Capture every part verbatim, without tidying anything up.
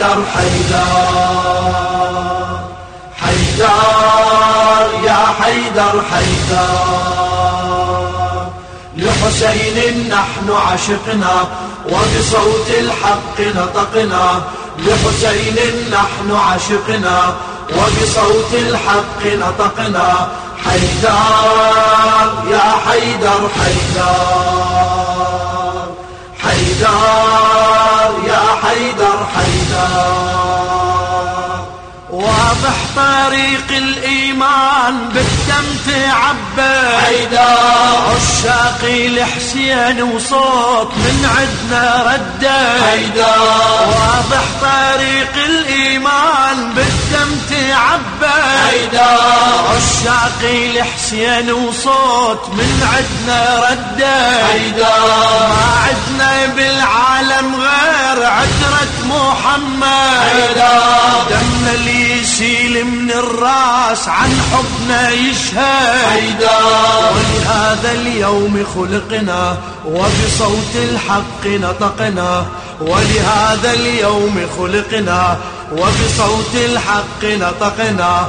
حيدر حيدر حيدر يا حيدر حيدر لحسين نحن عشقنا وبصوت الحق نطقنا لحسين نحن عشقنا وبصوت الحق نطقنا حيدر يا حيدر حيدر حيدر يا حيدر حيدر واضح طريق الإيمان بالدم تعبى حيدر عشاقي لحسين وصوت من عدنا رده حيدر واضح طريق الإيمان بالدم تعبى حيدر عشاقي لحسين وصوت من عدنا رده حيدر ما عدنا بالعالم غير عترة محمد حيدر دمنا اللي يسيل من الراس عن حبنا يشهد حيدر ولهذا اليوم خلقنا وبصوت الحق نطقنا ولهذا اليوم خلقنا وبصوت الحق نطقنا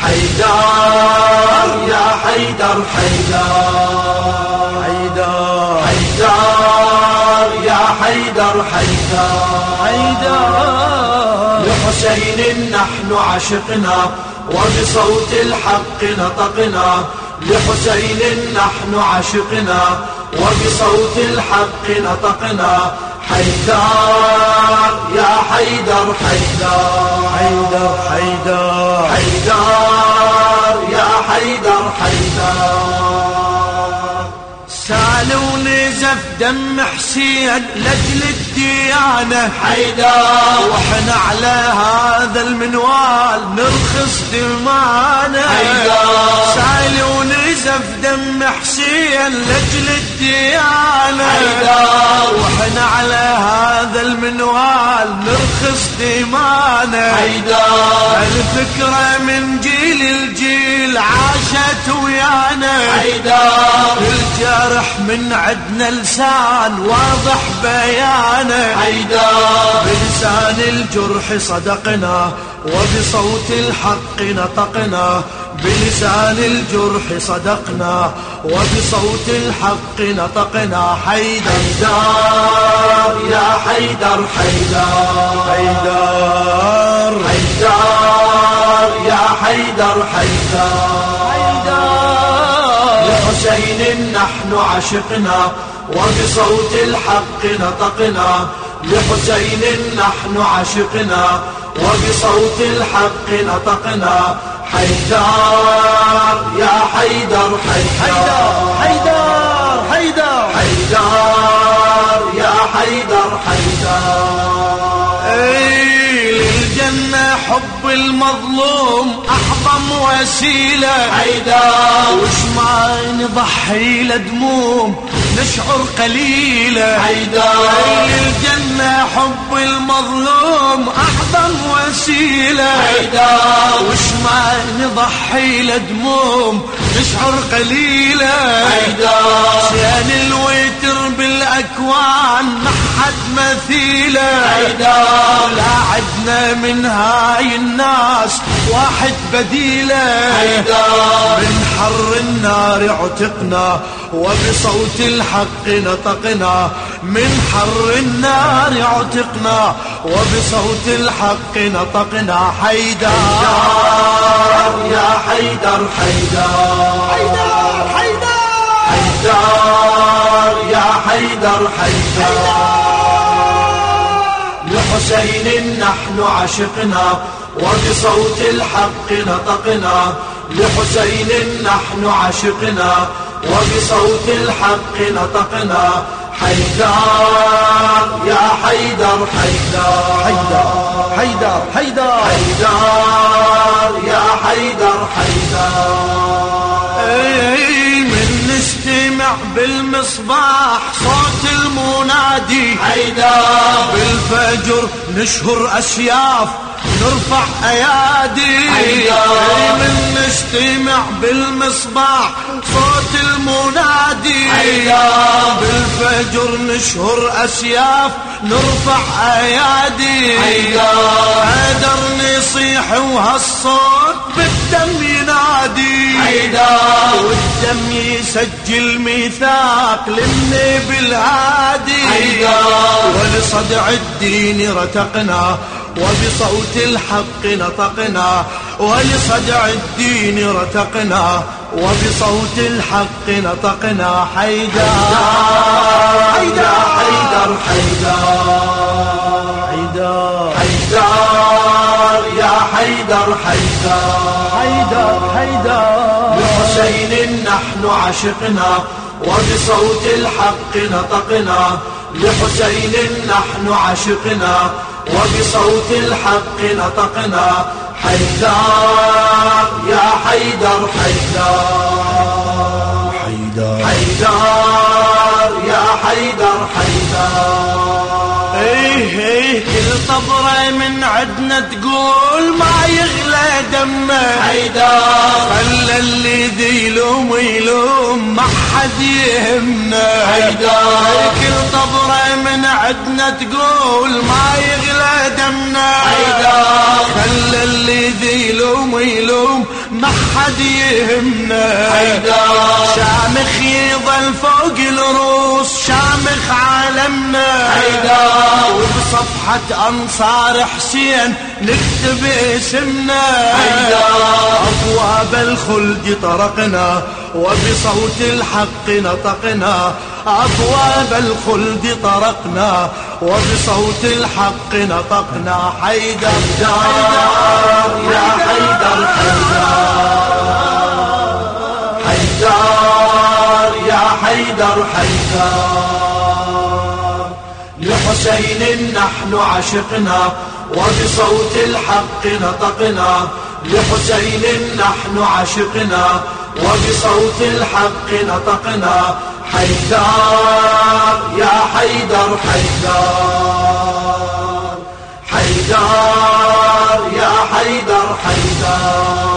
حيدر يا حيدر حيدر حيدر حيدر يا حيدر حيدر حيدر لحسين نحن عشقنا وبصوت الحق نطقنا لحسين نحن عشقنا وبصوت الحق نطقنا حيدر يا حيدر حيدر حيدر حيدر حيدر يا حيدر حيدر سال ونزف دم حسين لجل الديانة حيدر واحنا على هذا المنوال نرخص دمانا حيدر سال ونزف دم حسين لجل الديانة حيدر واحنا على هذا المنوال نرخص دمانا حيدر الفكرة من جيل الجيل عاشت ويانا حيدر الجرح من عدنا لسان واضح بيانه حيدر بلسان الجرح صدقنا وبصوت الحق نطقنا بلسان الجرح صدقنا وبصوت الحق نطقنا حيدر حيدر يا حيدر حيدر حيدر حيدر يا حيدر حيدر لحسين نحن عشقنا وبصوت الحق نطقنا لحسين نحن عشقنا وبصوت الحق نطقنا حيدر يا حيدر حيدر حيدر حيدر حيدر يا حيدر حيدر اي للجنة حب المظلوم أعظم وسيلة حيدر وش ما نضحي لدموم نشعر قليلة حيدر للجنة حب المظلوم أعظم وسيلة حيدر وش ما نضحي لدموم نشعر قليلة حيدر شان الوتر بالأكوان ما حد مثيله حيدر لا عدنا من هاي الناس واحد بديله حيدر من حر النار عتقنا وبصوت الحق نطقنا من حر النار عتقنا وبصوت الحق نطقنا حيدر يا حيدر حيدر حيدر حيدر حيدر يا حيدر حيدر لحسين نحن عشقنا وبصوت الحق نطقنا لحسين نحن عشقنا وبصوت الحق نطقنا حيدر يا حيدر حيدر حيدر حيدر حيدر حيدر يا حيدر حيدر من نستمع نستمع بالمصباح صوت المنادي حيدر بالفجر نشهر أسياف نرفع أيادي من نستمع بالمصباح صوت المنادي بالفجر نشهر أسياف نرفع أيادي حيدر نصيح وهالصوت بالدم ينادي والدم يسجل ميثاق للنبي الهادي ولصدع الدين رتقنا وبصوت الحق نطقنا ولصدع الدين رتقنا وبصوت الحق نطقنا حيدر حيدر حيدر حيدر حيدر يا حيدر حيدر حيدر حيدر لحسين نحن عشقنا وبصوت الحق نطقنا لحسين نحن عشقنا وبصوت الحق نطقنا حيدر يا حيدر حيدر حيدر حيدر يا حيدر حيدر ايه ايه كل طبرة من عدنا تقول ما يغلى دمه حيدر خلى اللي ذي يلوم يلوم ما حد يهمنا حيدر كل طبرة من عدنا تقول ما يغلى دمنا حيدر خلى اللي ذي يلوم يلوم ما حد يهمنا حيدر شامخ يظل فوق الروس شامخ عالمنا حيدر وبصفحة أنصار حسين نكتب اسمنا أبواب الخلد طرقنا وبصوت الحق نطقنا أبواب الخلد طرقنا وبصوت الحق نطقنا حيدر يا حيدر حيدر حيدر يا حيدر حيدر لحسين نحن عشقنا وبصوت الحق نطقنا لحسين نحن عشقنا وبصوت الحق نطقنا حيدر يا حيدر حيدر حيدر يا حيدر حيدر